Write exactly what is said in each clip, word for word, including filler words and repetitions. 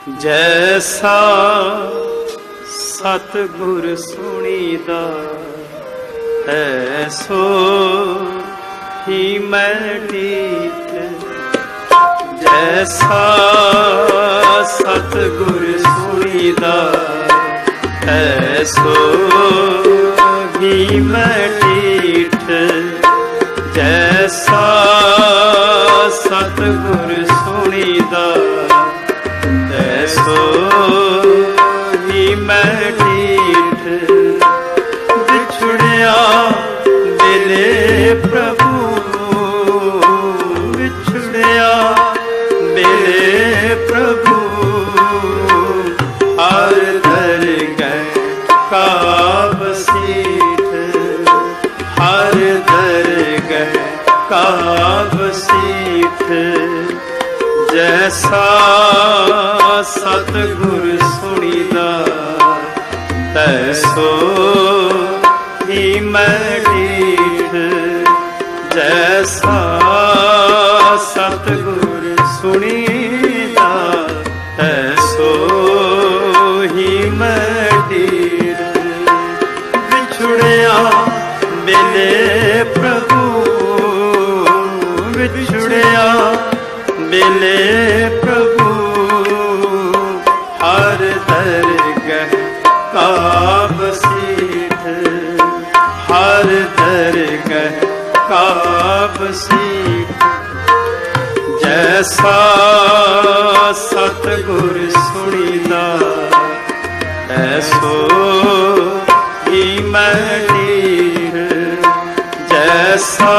ਜੈਸਾ ਸਤਿਗੁਰ ਸੁਣੀਦਾ ਐਸੋ ਹੀ ਮੈਂ ਢੀਠ। ਜੈਸਾ ਸਤਿਗੁਰ ਸੁਣੀਦਾ ਐਸੋ ਹੀ ਮੈਂ ਢੀਠ। ਜੈਸਾ ਸਤਿਗੁਰ ਸੁਣੀਦਾ ਐਸੋ ਹੀ ਮੈਂ ਢੀਠ। ਵਿਛੜਿਆ ਮੇਰੇ ਪ੍ਰਭੂ, ਵਿਛੜਿਆ ਮੇਰੇ ਪ੍ਰਭੂ, ਹਰ ਦਰਗਹਿ ਕਾ ਬਸੀਠ, ਹਰ ਦਰਗਹਿ ਕਾ ਬਸੀਠ। ਜੈਸਾ ਸਤਿਗੁਰ ਸੁਣੀਦਾ ਤੈਸੋ ਹੀ ਮੈਂ ਢੀਠ। ਜੈਸਾ ਸਤਿਗੁਰ ਸੁਣੀਦਾ ਤੈਸੋ ਹੀ ਮੈਂ ਢੀਠ। ਵਿਛੜਿਆ ਮੇਰੇ ਪ੍ਰਭੂ, ਵਿਛੜਿਆ ਮੇਰੇ ਪ੍ਰਭੂ, ਹਰ ਦਰਗਹਿ ਕਾ ਬਸੀਠ, ਹਰ ਦਰਗਹਿ ਕਾ ਬਸੀਠ। ਜੈਸਾ ਸਤਿਗੁਰ ਸੁਣੀਦਾ ਐਸੋ ਹੀ ਮੈਂ ਢੀਠ। ਜੈਸਾ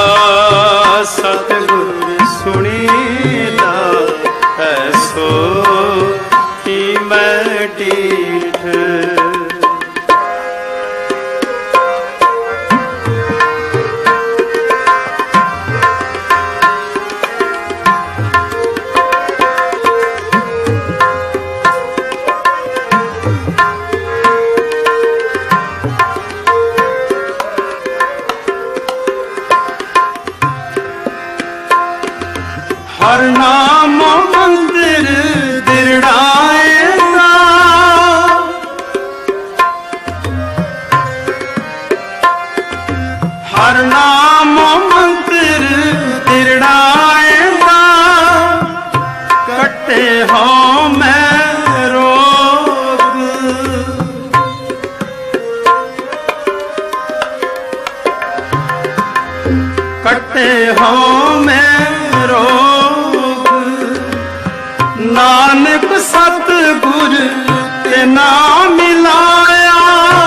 ਸਤਿਗੁਰ ਸੁਣੀਦਾ ਐਸੋ ਹੀ ਮੈਂ ਢੀਠ। ਹਰ ਨਾਮ ਮੰਦਿਰ ਦਿਰੜਾਏਗਾ, ਹਰ ਨਾਮ ਮੰਦਿਰ ਦਿਰੜਾਏਗਾ। ਕੱਟੇ ਹੋ ਮੈਂ ਰੋਗ, ਕੱਟੇ ਹੋ ਮੈਂ ਰੋਗ। ਨਾਨਕ ਸਤਿਗੁਰ ਤੇ ਨਾਮ ਮਿਲਾਇਆ,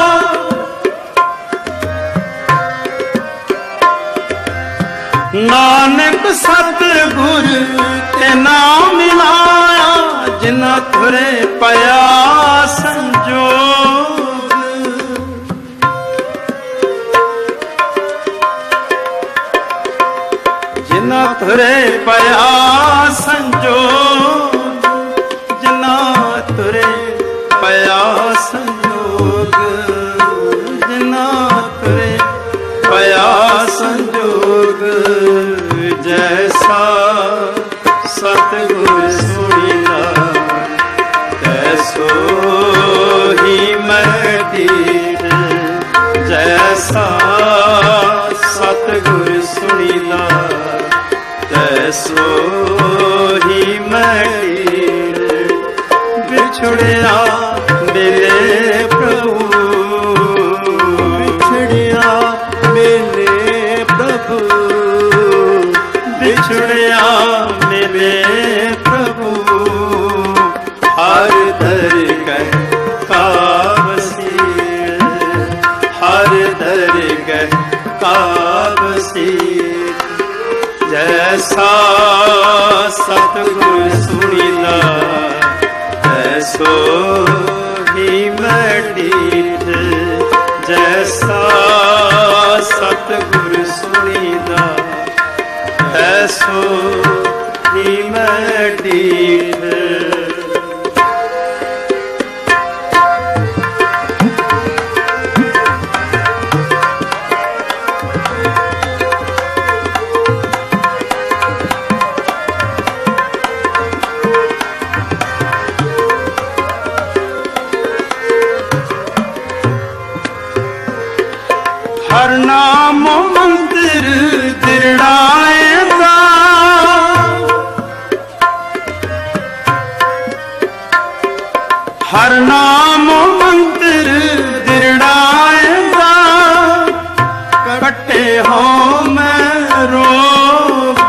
ਨਾਨਕ ਸਤਿਗੁਰ ਤੇ ਨਾਮ ਮਿਲਾਇਆ। ਜਿਨ੍ਹਾਂ ਤੁਰੇ ਪਿਆ ਸੰਜੋਗ, ਜਿਨ੍ਹਾਂ ਤੁਰੇ ਪਿਆ ਸੰਜੋਗ, ਜਿਨ੍ਹਾਂ ਤੁਰੇ ਪਿਆ ਸੰਜੋਗ, ਜਿਨ੍ਹਾਂ ਤੁਰੇ ਪਿਆ ਸੰਜੋਗ। ਜੈਸਾ ਸਤਿਗੁਰ ਸੁਣੀਦਾ ਤੈਸੋ ਹੀ ਮੈਂ ਢੀਠ। ਜੈਸਾ ਸਤਿਗੁਰ ਸੁਣੀਦਾ ਤੈਸੋ ਹੀ ਮੈਂ ਢੀਠ। ਵਿਛੜਿਆ ਮੇਰੇ ਪ੍ਰਭੂ, ਵਿਛੜਿਆ ਮੇਰੇ ਪ੍ਰਭੂ, ਵਿਛੜਿਆ ਮੇਰੇ ਪ੍ਰਭੂ, ਹਰ ਦਰਗਹਿ ਕਾ ਬਸੀਠ, ਹਰ ਦਰਗਹਿ ਕਾ ਬਸੀਠ। ਜੈਸਾ ਸਤਿਗੁਰ ਸੁਣੀਦਾ ਐਸੋ ਹੀ ਮੈਂ ਢੀਠ। ਜੈਸਾ ਸਤਿਗੁਰ ਸੁਣੀਦਾ ਐਸੋ ਹੀ ਮੈਂ ਢੀਠ। ਹਰ ਨਾਮ ਮੰਤਰ ਦਿਰੜਾਏਗਾ, ਕੱਟੇ ਹੋ ਮੈਂ ਰੋਗ।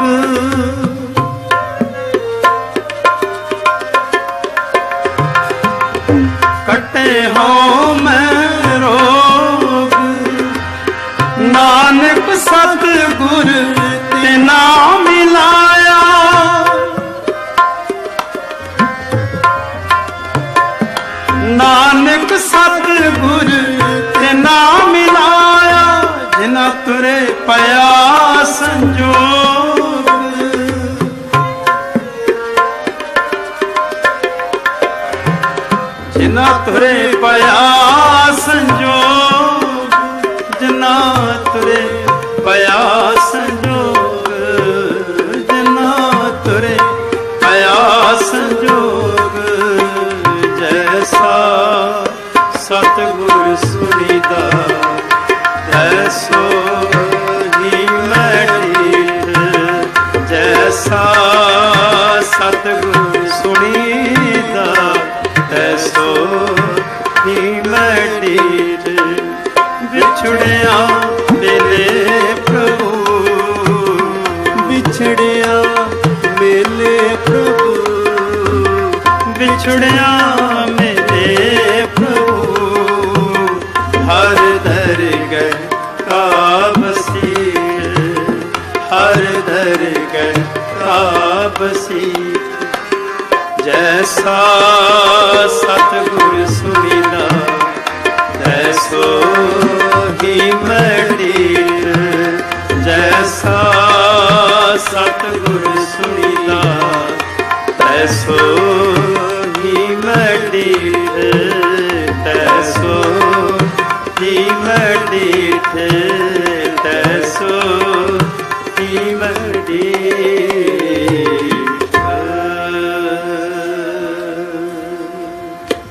ਕੱਟੇ ਹੋ ਮੈਂ ਰੋਗ, ਨਾਨਕ ਸਤਿਗੁਰ ਤੇ ਨਾਮ ਮਿਲਾਇਆ। ਨਾਨਕ ਸਤਿਗੁਰ ਤੇ ਨਾਮ ਮਿਲਾਇਆ, ਜਿਨਾ ਤੁਰੇ ਪਿਆ ਸੰਜੋਗ। ਜਿਨਾ ਤੁਰੇ ਪਿਆ ਸੰਜੋਗ, ਜਿਨਾ ਤੁਰੇ ਪਿਆ ਸੰਜੋਗ, ਜਿਨਾ ਤੁਰੇ ਪਿਆ ਸੰਜੋਗ। ਜੈਸਾ ਸਤਿਗੁਰ ਸੁਣੀਦਾ, ਤੈਸੋ ਹੀ ਮੈਂ ਢੀਠ। ਜੈਸਾ ਸਤਿਗੁਰ ਸੁਣੀਦਾ, ਤੈਸੋ ਹੀ ਮੈਂ ਢੀਠ। ਵਿਛੜਿਆ ਮਿਲੇ ਪ੍ਰਭੂ, ਵਿਛੜਿਆ ਮਿਲੇ ਪ੍ਰਭੂ, ਵਿਛੜਿਆ ਮਿਲੇ ਪ੍ਰਭੂ। ਹਰ ਦਰਗਹ ਕਾ ਬਸੀਰ, ਹਰ ਦਰਗਹ ਕਾ ਬਸੀਰ। ਜੈਸਾ ਸਤਿਗੁਰ ਸੁਣੀਦਾ, ਤੈਸੋ ਹੀ ਮੈਂ